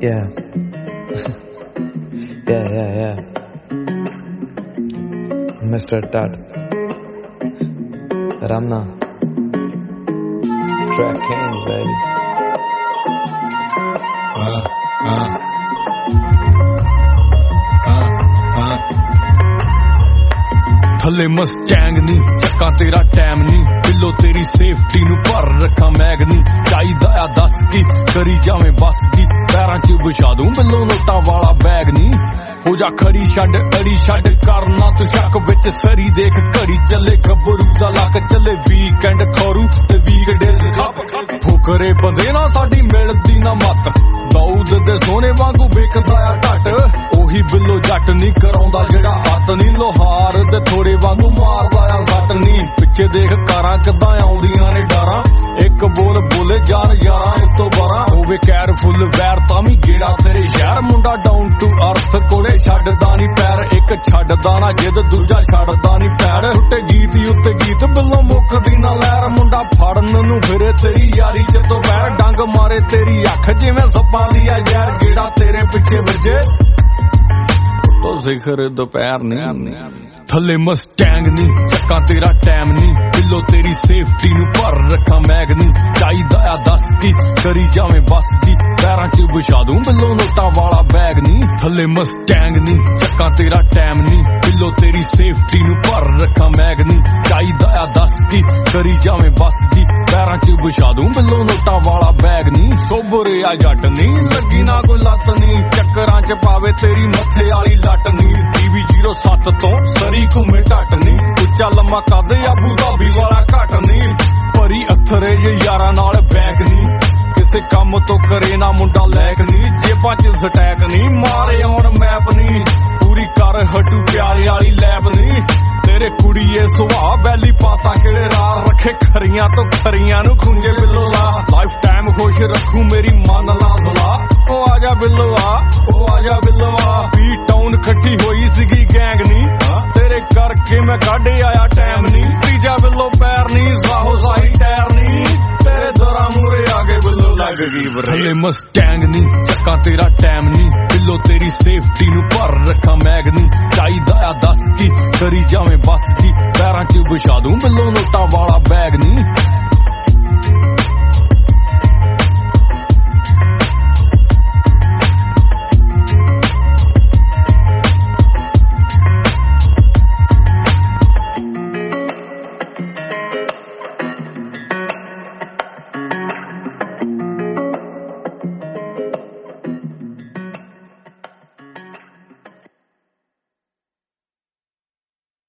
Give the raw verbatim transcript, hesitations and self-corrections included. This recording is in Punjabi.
Yeah. yeah, yeah, yeah. Mister Tat. Ramna. Track Kings, baby. Uh, uh. ਥੱਲੇ ਮਸਟੈਂਗ ਨੀ ਚੱਕਾਂ ਤੇਰਾ ਟਾਈਮ ਨੀ ਬਿੱਲੋ ਤੇਰੀ ਸੇਫਟੀ ਨੂੰ ਭਰ ਰੱਖਾਂ ਮੈਗ ਨੀ ਚਾਹੀਦਾ ਆ ਦੱਸ ਕੀ ਕਰੀ ਜਾਵੇਂ ਬਸ ਕੀ ਪੈਰਾਂ 'ਚ ਵਿਛਾ ਦੂੰ ਬਿੱਲੋ ਨੋਟਾਂ ਵਾਲਾ ਬੈਗ ਨੀ ਹੋ ਜਾ ਖੜੀ ਛੱਡ ਅੜੀ ਛੱਡ ਕਰਨਾ ਤੂੰ ਸ਼ੱਕ ਵਿੱਚ ਸਰੀ ਦੇਖ ਘੜੀ ਚੱਲੇ ਗੱਭਰੂ ਦਾ ਲੱਕ ਚੱਲੇ ਵੀਕਐਂਡ ਖੋਰੂ ਤੇ ਵੀਕਡੇ ਖੱਪ ਫੁਕਰੇ ਬੰਦੇ ਨਾ ਸਾਡੀ ਮਿਲਦੀ ਨਾ ਮੱਤ ਦਾਊਦ ਦੇ ਸੋਨੇ ਵਾਂਗੂ ਵੇਖਦਾ ਆ ਢੱਟ ਉਹੀ ਬਿੱਲੋ ਜੱਟ ਨਹੀਂ ਕਰਾਉਂਦਾ ਜਿਹੜਾ ਹੱਥ ਨਹੀਂ ਲੋਹਾਰ ਦੇ ਥੋੜੇ ਵਾਂਗੂ ਮਾਰਦਾ ਆ ਸੱਟ ਨਹੀਂ ਪਿੱਛੇ ਦੇਖ ਕਾਰਾਂ ਕਿੱਦਾਂ ਆਉਂਦੀਆਂ ਨੇ ਡਾਰਾਂ ਇੱਕ ਬੋਲ ਬੋਲੇ ਜਾਨ ਯਾਰਾਂ ਉਤੋਂ ਬਾਰਾਂ ਹੋਵੇ ਕੈਰਫੁੱਲ ਵੈਰ ਤਾਂ ਵੀ ਗੇੜਾ ਤੇਰੇ ਸ਼ਹਿਰ ਮੁੰਡਾ ਡਾਊਨ ਟੂ ਅਰਥ ਕੋਲੇ ਛੱਡਦਾ ਨਹੀਂ ਪੈਰ ਇੱਕ ਛੱਡਦਾ ਨਾ ਜਿੱਦ ਦੂਜਾ ਛੱਡਦਾ ਨਹੀਂ ਪੈਰ ਉੱਤੇ ਗੀਤ ਉੱਤੇ ਗੀਤ ਬਿੱਲੋ ਮੁੱਕਦੀ ਨਾ ਲਹਿਰ ਮੁੰਡਾ ਫੜਨ ਨੂੰ ਫਿਰੇ ਤੇਰੀ ਯਾਰੀ ਜਦੋਂ ਪੈਰ ਡੰਗ ਮਾਰੇ ਤੇਰੀ ਅੱਖ ਜਿਵੇਂ ਸੱਪਾਂ ਦੀ ਆ ਯਾਰ ਗੇੜਾ ਤੇਰੇ ਪਿੱਛੇ ਵੱਜੇ ਤੋਂ ਜ਼ਿਕਰ ਦੁਪਹਿਰ ਨਹੀਂ ਥੱਲੇ ਮਸਟੈਂਗ ਨੀ ਚੱਕਾਂ ਤੇਰਾ ਟਾਈਮ ਨੀ ਬਿੱਲੋ ਤੇਰੀ ਸੇਫਟੀ ਨੂੰ ਭਰ ਰੱਖਾਂ ਮੈਗ ਨੀ ਚਾਹੀਦਾ ਆ ਦੱਸ ਕੀ ਕਰੀ ਜਾਵੇਂ ਬਸ ਕੀ ਪੈਰਾਂ 'ਚ ਵਿਛਾ ਦੂੰ ਬਿੱਲੋ ਨੋਟਾਂ ਵਾਲਾ ਬੈਗ ਨੀ ਥੱਲੇ ਮਸਟੈਂਗ ਨੀ ਚੱਕਾਂ ਤੇਰਾ ਟਾਈਮ ਨੀ ਬਿੱਲੋ ਤੇਰੀ ਸੇਫਟੀ ਨੂੰ ਭਰ ਰੱਖਾਂ ਮੈਗ ਨੀ ਚਾਹੀਦਾ ਆ ਦੱਸ ਕੀ ਕਰੀ ਜਾਵੇਂ ਬਸ ਕੀ ਪੈਰਾਂ 'ਚ ਵਿਛਾ ਦੂੰ ਬਿੱਲੋ ਨੋਟਾਂ ਵਾਲਾ ਬੈਗ ਨੀ ਸੋਬਰੇ ਆ ਜੱਟ ਨੀ ਲੱਗੀ ਨਾ ਕੋਈ ਲੱਤ ਨੀ ਚੱਕਰਾਂ 'ਚ ਪਾਵੇ ਤੇਰੀ ਮੱਥੇ ਵਾਲੀ ਲੱਟ ਨੀ ਟੀਵੀ ਜ਼ੀਰੋ ਸੱਤ ਤੋਂ ਸਰੀ ਘੁੰਮੇ ਢੱਟ ਨੀ ਉੱਚਾ ਲੰਮਾ ਕੱਦ ਆਬੂ ਧਾਬੀ ਵਾਲਾ ਘੱਟ ਨੀ ਭਰੀ ਅਥਰੇ ਜੇ ਯਾਰਾਂ ਨਾਲ ਬੈਗ ਨੀ ਕਿਸੇ ਕੰਮ ਤੋਂ ਕਰੇ ਨਾ ਮੁੰਡਾ ਲੈਕ ਨੀ ਜੇਬਾਂ 'ਚ ਸਟੈਕ ਨੀ ਮਾਰੇ ਆਉਣ ਮੈਪ ਨੀ ਪੂਰੀ ਕਰ ਹਟੂ ਪਿਆਰੇ ਵਾਲੀ ਲੈਬ ਨੀ ਤੇਰੇ ਕੁੜੀਏ ਸੁਭਾਅ ਬੈਲੀ ਪਾਤਾ ਕਿਹੜੇ ਰਾਹ ਰੱਖੇ ਖਰੀਆਂ ਤੋਂ ਖਰੀਆਂ ਨੂੰ ਖੁੰਝੇ ਬਿੱਲੋ ਲਾ ਲਾਈਫ ਟਾਈਮ ਖੁਸ਼ ਰੱਖੂ ਮੇਰੀ ਮਨ ਲਾ ਸਲਾ ਉਹ ਆ ਜਾ ਬਿੱਲੋ ਆ ਉਹ ਆ ਜਾ ਬਿੱਲੋ ਆ ਵੀ ਟਾਊਨ ਇਕੱਠੀ ਹੋਈ ਸੀਗੀ ਗੈਂਗ ਨੀ ਤੇਰੇ ਕਰਕੇ ਮੈਂ ਕੱਢ ਆਇਆ ਟਾਈਮ ਨੀ ਤੀਜਾ ਬਿੱਲੋ ਪੈਰ ਨੀ ਸਾਹੋ ਸਾਹੀ ਟਾਇਰ ਨੀ ਤੇਰੇ ਦਰਾਂ ਮੂਰੇ ਆ ਕੇ ਬਿੱਲੋ ਲੱਗ ਗਈ ਥੱਲੇ ਮਸਟੈਂਗ ਨੀ ਚੱਕਾਂ ਤੇਰਾ ਟਾਈਮ ਨੀ ਬਿੱਲੋ ਤੇਰੀ ਸੇਫਟੀ ਨੂੰ ਭਰ ਰੱਖਾਂ ਮੈਗ ਨੀ ਚਾਹੀਦਾ ਆ ਦੱਸ ਕੀ ਕਰੀ ਜਾਵੇਂ ਬਸ ਕੀ ਪੈਰਾਂ 'ਚ ਵਿਛਾ ਦੂੰ ਬਿੱਲੋ ਨੋਟਾਂ ਵਾਲਾ ਬੈਗ ਨੀ